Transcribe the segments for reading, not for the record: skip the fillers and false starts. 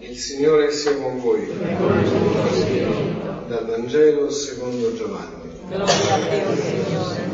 Il Signore sia con voi. Dal Vangelo secondo Giovanni. Gloria a Dio, Signore.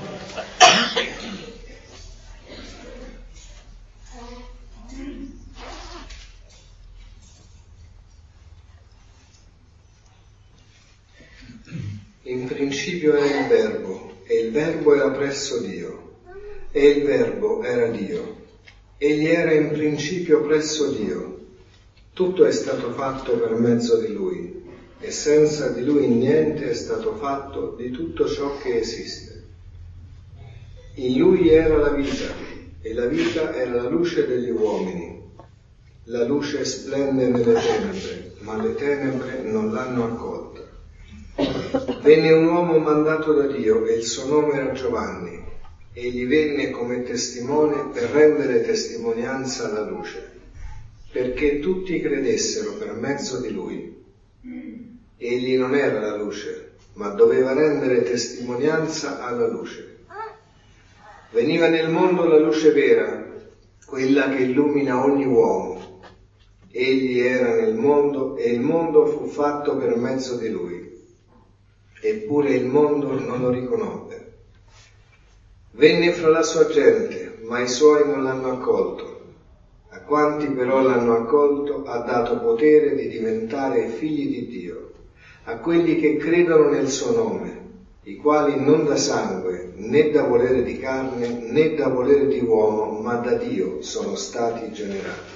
In principio era il Verbo, e il Verbo era presso Dio, e il Verbo era Dio. Egli era in principio presso Dio. Tutto è stato fatto per mezzo di Lui, e senza di Lui niente è stato fatto di tutto ciò che esiste. In Lui era la vita, e la vita era la luce degli uomini. La luce splende nelle tenebre, ma le tenebre non l'hanno accolta. Venne un uomo mandato da Dio, e il suo nome era Giovanni. Egli venne come testimone per rendere testimonianza alla luce, perché tutti credessero per mezzo di lui. Egli non era la luce, ma doveva rendere testimonianza alla luce. Veniva nel mondo la luce vera, quella che illumina ogni uomo. Egli era nel mondo, e il mondo fu fatto per mezzo di lui. Eppure il mondo non lo riconobbe. Venne fra la sua gente, ma i suoi non l'hanno accolto. A quanti però l'hanno accolto ha dato potere di diventare figli di Dio, a quelli che credono nel suo nome, i quali non da sangue, né da volere di carne, né da volere di uomo, ma da Dio sono stati generati.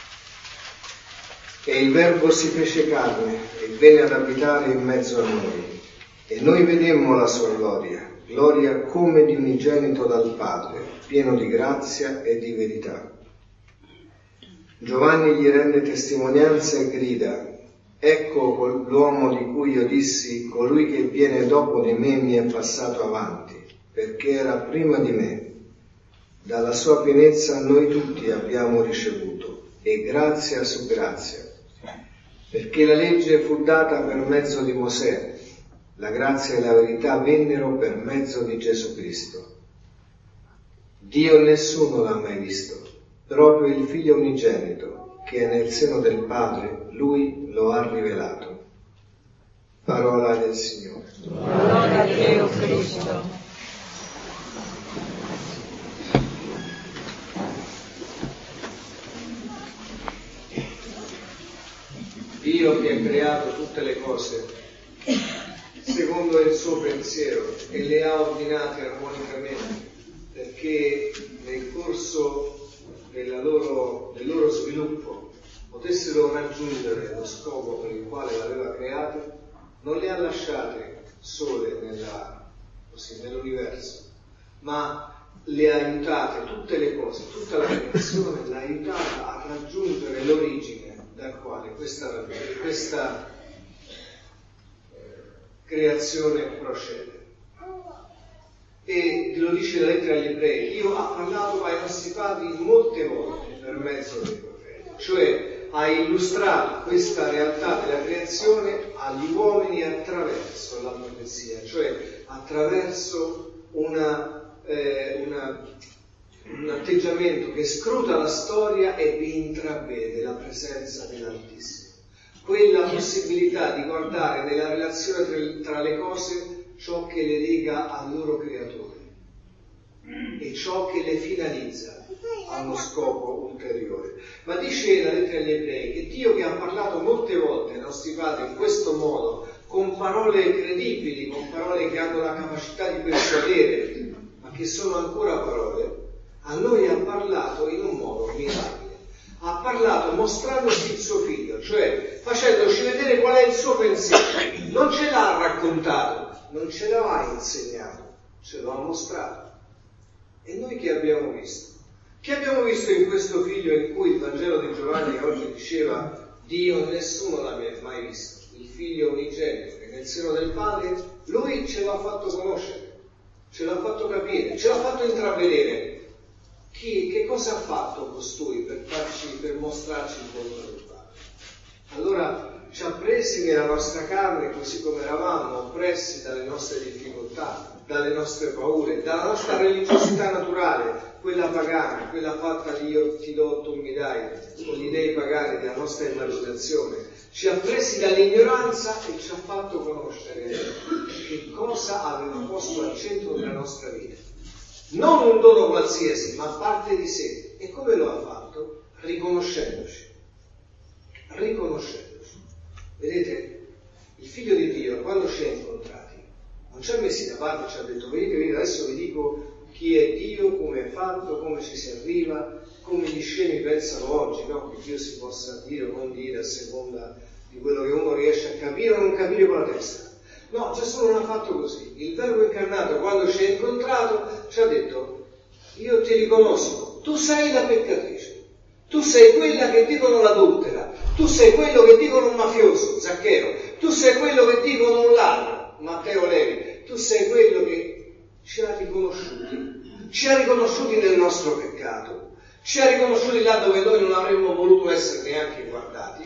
E il Verbo si fece carne e venne ad abitare in mezzo a noi. E noi vedemmo la sua gloria, gloria come di unigenito dal Padre, pieno di grazia e di verità. Giovanni gli rende testimonianza e grida: ecco l'uomo di cui io dissi, colui che viene dopo di me mi è passato avanti, perché era prima di me. Dalla sua pienezza noi tutti abbiamo ricevuto, e grazia su grazia, perché la legge fu data per mezzo di Mosè. La grazia e la verità vennero per mezzo di Gesù Cristo. Dio nessuno l'ha mai visto, proprio il Figlio unigenito, che è nel seno del Padre, Lui lo ha rivelato. Parola del Signore. Gloria a Dio, Cristo. Dio che ha creato tutte le cose secondo il suo pensiero e le ha ordinate armonicamente, perché nel corso del loro sviluppo potessero raggiungere lo scopo per il quale l'aveva create, non le ha lasciate sole nell'universo, ma le ha aiutate, tutte le cose, tutta la creazione l'ha aiutata a raggiungere l'origine dal quale questa creazione procede. E lo dice la lettera agli Ebrei: Dio ha parlato ai nostri padri molte volte per mezzo dei profeti, cioè ha illustrato questa realtà della creazione agli uomini attraverso la profezia, cioè attraverso un atteggiamento che scruta la storia e vi intravede la presenza dell'Altissimo. Quella possibilità di guardare nella relazione tra le cose ciò che le lega al loro creatore e ciò che le finalizza a uno scopo ulteriore. Ma dice la lettera agli Ebrei che Dio, che ha parlato molte volte ai nostri padri in questo modo, con parole credibili, con parole che hanno la capacità di persuadere, ma che sono ancora parole, a noi ha parlato in un modo mirabile. Ha parlato mostrandoci il suo figlio, cioè facendoci vedere qual è il suo pensiero. Non ce l'ha raccontato, non ce l'ha insegnato, ce lo ha mostrato. E noi che abbiamo visto? Che abbiamo visto in questo figlio in cui il Vangelo di Giovanni oggi diceva: Dio nessuno l'ha mai visto, il figlio unigenito che nel seno del Padre, lui ce l'ha fatto conoscere, ce l'ha fatto capire, ce l'ha fatto intravedere. Che cosa ha fatto costui per mostrarci il volto del Padre? Allora ci ha presi nella nostra carne, così come eravamo, oppressi dalle nostre difficoltà, dalle nostre paure, dalla nostra religiosità naturale, quella pagana, quella fatta di io ti do, tu mi dai, con gli dei pagani della nostra immaginazione, ci ha presi dall'ignoranza e ci ha fatto conoscere che cosa aveva posto al centro della nostra vita. Non un dono qualsiasi, ma parte di sé. E come lo ha fatto? Riconoscendoci. Vedete, il Figlio di Dio, quando ci ha incontrati, non ci ha messi da parte, ci ha detto venite, adesso vi dico chi è Dio, come è fatto, come ci si arriva, come gli scemi pensano oggi, no? Che Dio si possa dire o non dire a seconda di quello che uno riesce a capire o non capire con la testa. No, Gesù non ha fatto così. Il Verbo incarnato, quando ci ha incontrato, ci ha detto io ti riconosco, tu sei la peccatrice, tu sei quella che dicono l'adultera, tu sei quello che dicono un mafioso, Zaccheo, tu sei quello che dicono un ladro, Matteo Levi, tu sei quello che ci ha riconosciuti nel nostro peccato, ci ha riconosciuti là dove noi non avremmo voluto essere neanche guardati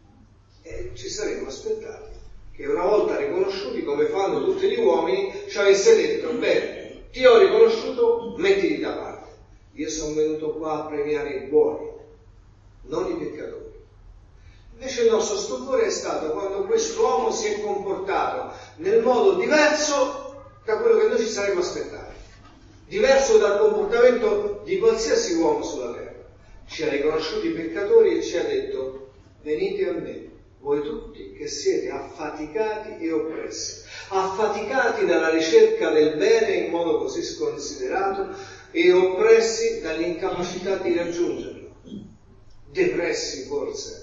e ci saremmo aspettati che una volta riconosciuti, come fanno tutti gli uomini, ci avesse detto bene, ti ho riconosciuto, mettiti da parte, io sono venuto qua a premiare i buoni, non i peccatori. Invece il nostro stupore è stato quando quest'uomo si è comportato nel modo diverso da quello che noi ci saremmo aspettati, diverso dal comportamento di qualsiasi uomo sulla terra. Ci ha riconosciuti i peccatori e ci ha detto venite a me, voi tutti che siete affaticati e oppressi, affaticati dalla ricerca del bene in modo così sconsiderato e oppressi dall'incapacità di raggiungerlo, depressi forse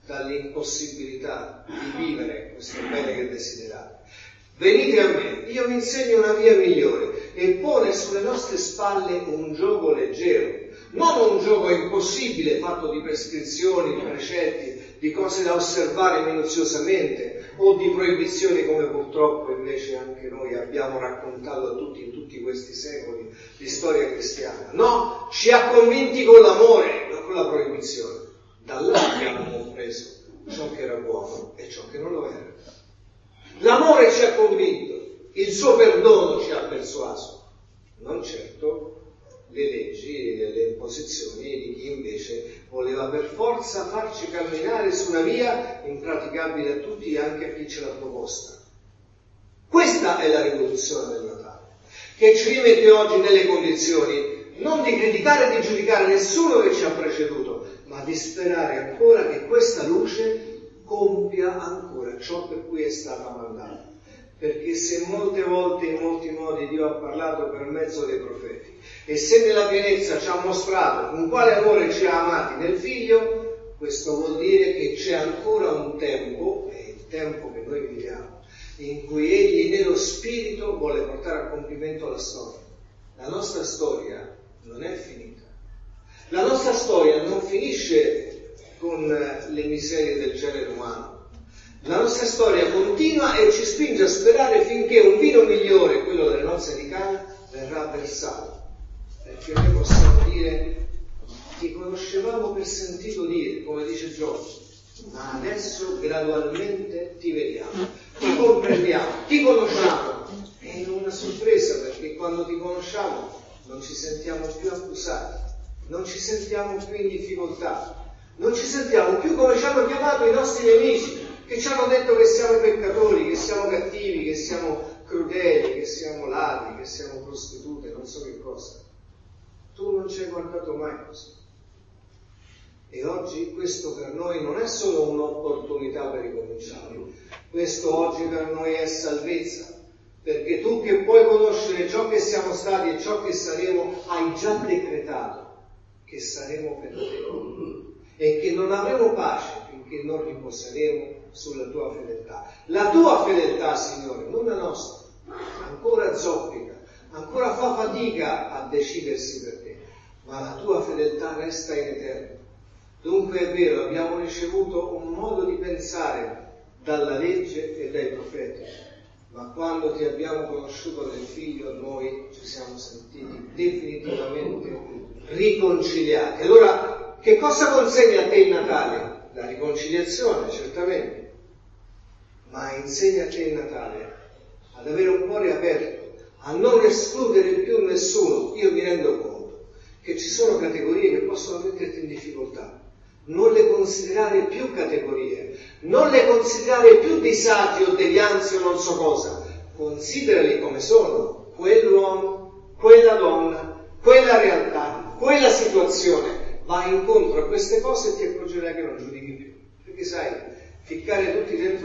dall'impossibilità di vivere questo bene che desiderate. Venite a me, io vi insegno una via migliore, e pone sulle nostre spalle un giogo leggero, non un gioco impossibile fatto di prescrizioni, di precetti, di cose da osservare minuziosamente o di proibizioni come purtroppo invece anche noi abbiamo raccontato a tutti in tutti questi secoli di storia cristiana. No, ci ha convinti con l'amore, non con la proibizione. Da là abbiamo compreso ciò che era buono e ciò che non lo era. L'amore ci ha convinto, il suo perdono ci ha persuaso, non certo le leggi e le imposizioni di chi invece voleva per forza farci camminare su una via impraticabile a tutti e anche a chi ce l'ha proposta. Questa è la rivoluzione del Natale, che ci rimette oggi nelle condizioni non di criticare e di giudicare nessuno che ci ha preceduto, ma di sperare ancora che questa luce compia ancora ciò per cui è stata mandata. Perché se molte volte, in molti modi, Dio ha parlato per mezzo dei profeti, e se nella pienezza ci ha mostrato con quale amore ci ha amati nel Figlio, questo vuol dire che c'è ancora un tempo, è il tempo che noi viviamo, in cui Egli nello Spirito vuole portare a compimento la storia. La nostra storia non è finita. La nostra storia non finisce con le miserie del genere umano. La nostra storia continua e ci spinge a sperare finché un vino migliore, quello delle nozze di Cana, verrà versato. Perché noi possiamo dire, ti conoscevamo per sentito dire, come dice Giovanni, ma adesso gradualmente ti vediamo, ti comprendiamo, ti conosciamo. È una sorpresa perché quando ti conosciamo non ci sentiamo più accusati, non ci sentiamo più in difficoltà, non ci sentiamo più come ci hanno chiamato i nostri nemici, che ci hanno detto che siamo peccatori, che siamo cattivi, che siamo crudeli, che siamo ladri, che siamo prostitute, non so che cosa. Tu non ci hai guardato mai così. E oggi questo per noi non è solo un'opportunità per ricominciare, questo oggi per noi è salvezza, perché tu che puoi conoscere ciò che siamo stati e ciò che saremo, hai già decretato che saremo per te e che non avremo pace finché non riposeremo sulla tua fedeltà. La tua fedeltà, Signore, non la nostra, ancora zoppica, ancora fa fatica a decidersi per te, ma la tua fedeltà resta in eterno. Dunque è vero, abbiamo ricevuto un modo di pensare dalla legge e dai profeti, ma quando ti abbiamo conosciuto nel Figlio noi ci siamo sentiti definitivamente riconciliati. Allora, che cosa consegna a te il Natale? La riconciliazione, certamente, ma insegna a te il Natale ad avere un cuore aperto, a non escludere più nessuno. Io mi rendo conto che ci sono categorie che possono metterti in difficoltà. Non le considerare più categorie, non le considerare più disagi o devianze o non so cosa. Considerali come sono, quell'uomo, quella donna, quella realtà, quella situazione. Vai incontro a queste cose e ti accorgerai che non giudichi più. Perché sai, ficcare tutti dentro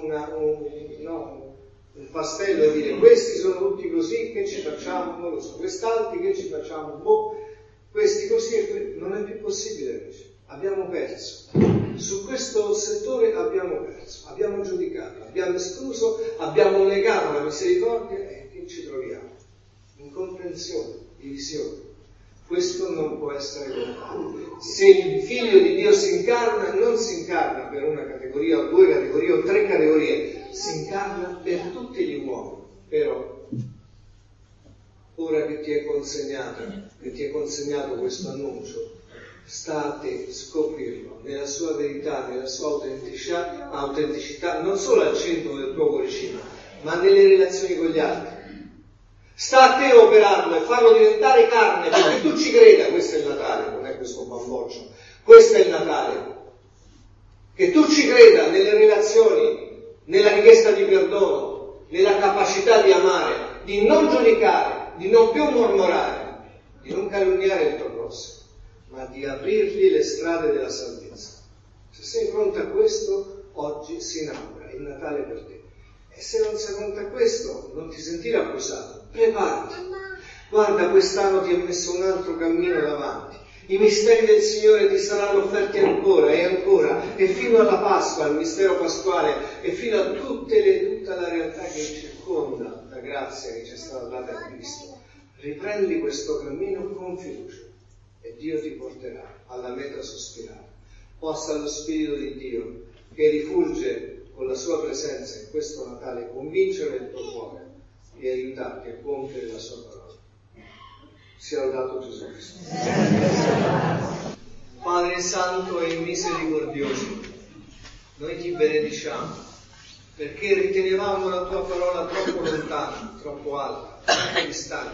un pastello e dire questi sono tutti così, che ci facciamo? Non lo so, quest'altri che ci facciamo? Boh, questi così, non è più possibile invece. Abbiamo perso. Su questo settore abbiamo perso, abbiamo giudicato, abbiamo escluso, abbiamo negato la misericordia e che ci troviamo? Incomprensione, divisione. Questo non può essere contato. Se il Figlio di Dio si incarna, non si incarna per una categoria o due categorie o tre categorie, si incarna per tutti gli uomini. Però, ora che ti è consegnato questo annuncio, sta a te scoprirlo nella sua verità, nella sua autenticità, non solo al centro del tuo cuoricino, ma nelle relazioni con gli altri. Sta a te operarlo e farlo diventare carne, perché tu ci creda. Questo è il Natale, non è questo bamboccio, questo è il Natale. Che tu ci creda nelle relazioni, nella richiesta di perdono, nella capacità di amare, di non giudicare, di non più mormorare, di non calunniare il tuo prossimo, ma di aprirgli le strade della salvezza. Se sei pronto a questo, oggi si inaugura il Natale per te. E se non sei pronto a questo, non ti sentire accusato. Preparati. Guarda, quest'anno ti è messo un altro cammino davanti. I misteri del Signore ti saranno offerti ancora e ancora, e fino alla Pasqua, al mistero pasquale, e fino a tutta la realtà che circonda la grazia che ci è stata data a Cristo. Riprendi questo cammino con fiducia e Dio ti porterà alla meta sospirata. Possa lo Spirito di Dio, che rifulge con la sua presenza in questo Natale, convincere il tuo cuore e aiutarti a compiere la sua parola. Sia lodato Gesù Cristo. Padre Santo e misericordioso, noi ti benediciamo perché ritenevamo la tua parola troppo lontana, troppo alta, troppo distante,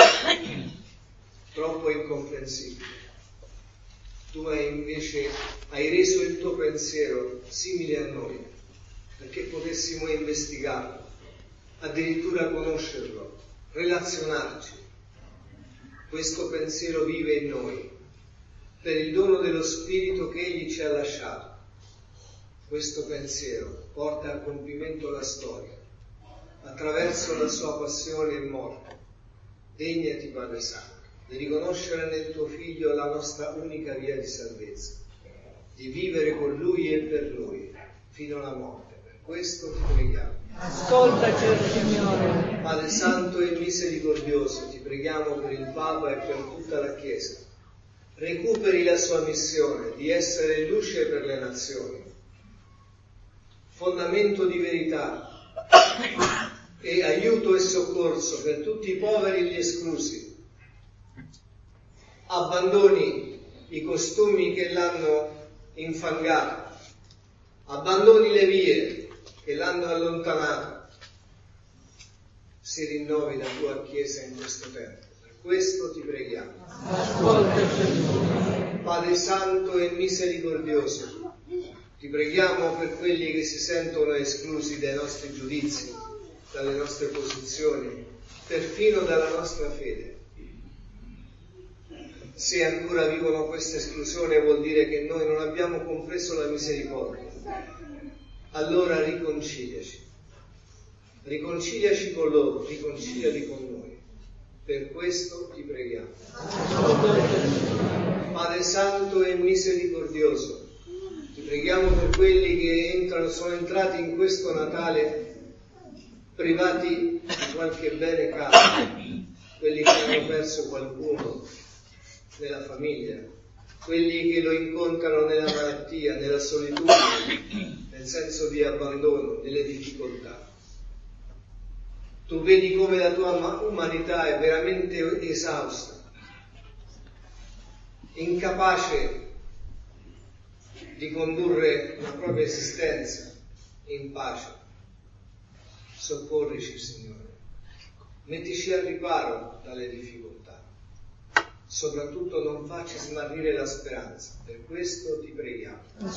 troppo incomprensibile. Tu hai reso il tuo pensiero simile a noi, perché potessimo investigarlo, addirittura conoscerlo, relazionarci. Questo pensiero vive in noi, per il dono dello Spirito che Egli ci ha lasciato. Questo pensiero porta a compimento la storia, attraverso la sua passione e morte. Degnati, Padre Santo, di riconoscere nel tuo Figlio la nostra unica via di salvezza, di vivere con Lui e per Lui, fino alla morte. Per questo ti preghiamo. Ascoltaci, Signore. Padre Santo e misericordioso, ti preghiamo per il Papa e per tutta la Chiesa. Recuperi la sua missione di essere luce per le nazioni, fondamento di verità e aiuto e soccorso per tutti i poveri e gli esclusi. Abbandoni i costumi che l'hanno infangato, abbandoni le vie che l'hanno allontanato. Si rinnovi la tua Chiesa in questo tempo. Per questo ti preghiamo. Padre Santo e misericordioso, ti preghiamo per quelli che si sentono esclusi dai nostri giudizi, dalle nostre posizioni, perfino dalla nostra fede. Se ancora vivono questa esclusione vuol dire che noi non abbiamo compreso la misericordia. Allora riconciliaci con loro, riconciliali con noi. Per questo ti preghiamo. Padre Santo e misericordioso, ti preghiamo per quelli che sono entrati in questo Natale privati di qualche bene caro, quelli che hanno perso qualcuno nella famiglia, quelli che lo incontrano nella malattia, nella solitudine, nel senso di abbandono, nelle difficoltà. Tu vedi come la tua umanità è veramente esausta, incapace di condurre la propria esistenza in pace. Soccorrici, Signore. Mettici al riparo dalle difficoltà. Soprattutto non facci smarrire la speranza. Per questo ti preghiamo.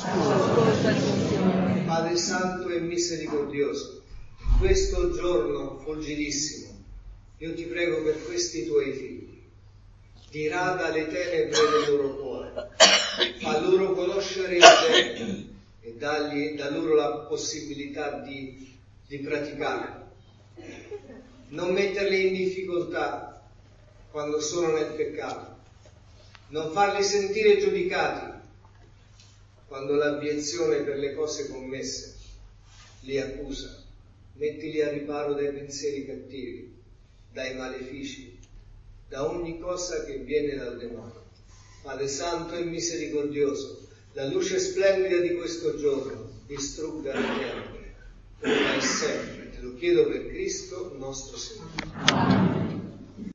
Padre Santo e misericordioso, in questo giorno fulgidissimo, io ti prego per questi tuoi figli. Dirada le tenebre del loro cuore, fa loro conoscere il bene e dà loro la possibilità di praticare. Non metterli in difficoltà quando sono nel peccato, non farli sentire giudicati quando l'abiezione per le cose commesse li accusa. Mettili a riparo dai pensieri cattivi, dai malefici, da ogni cosa che viene dal demonio. Padre Santo e misericordioso, la luce splendida di questo giorno distrugga le tenebre, ora e sempre. Te lo chiedo per Cristo nostro Signore.